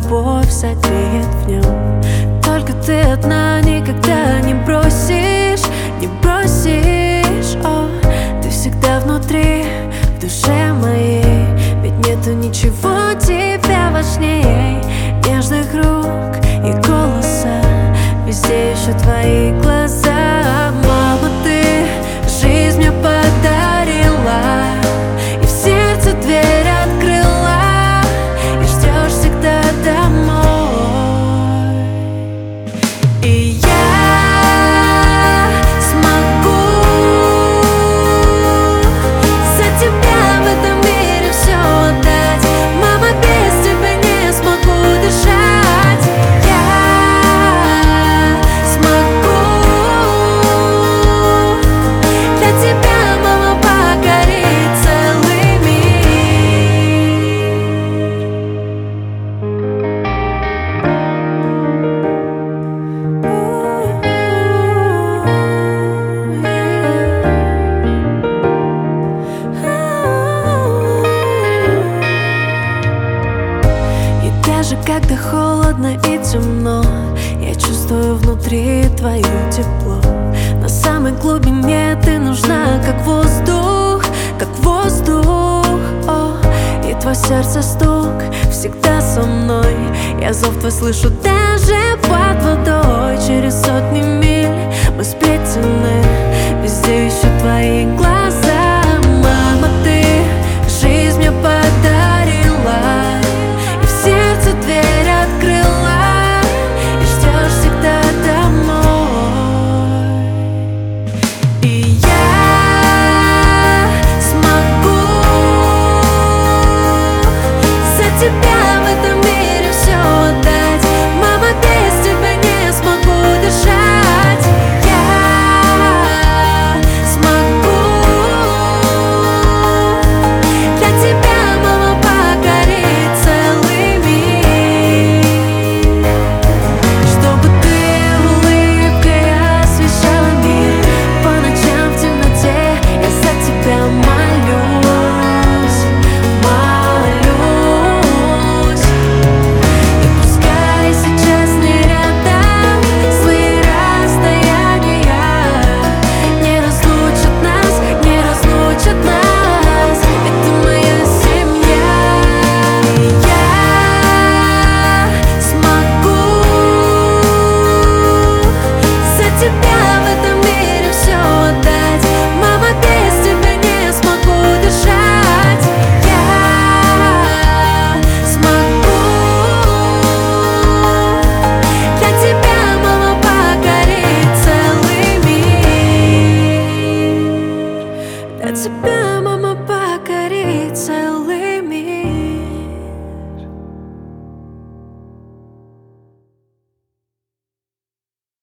любовь согреет в нем. Только ты одна, никогда не бросишь, не бросишь. О, ты всегда внутри, в душе моей. Ведь нету ничего тебя важнее нежных рук и голоса. Везде еще твои глаза. Мама, ты жизнь мне подарила, и в сердце дверь открыла, и ждешь всегда домой. И я смогу за тебя в этом мире все отдать. Мама, без тебя не смогу дышать. Я смогу для тебя, мама, покорить целый Даже когда холодно и темно, я чувствую внутри твое тепло. На самой глубине ты нужна, как воздух, как воздух. О, и твое сердце стук всегда со мной. Я зов твой слышу даже под водой. Через сотни миль мы сплетены, везде ищу твои глаза. Мама, ты жизнь мне подарила, дверь открыла, и ждешь всегда домой. И я смогу за тебя в этом мире все отдать. Мама, без тебя не смогу дышать. Я смогу для тебя, мама, покорить целый мир. Чтобы ты улыбкой освещала мир. По ночам в темноте я за тебя молюсь, молюсь. И пускай сейчас не рядом злые расстояния не разлучат нас, не разлучат нас. Это моя семья. И я смогу за тебя в этом мире все отдать. Мама, без тебя не смогу дышать. Я смогу для тебя, мама, покорить целый мир. Для тебя,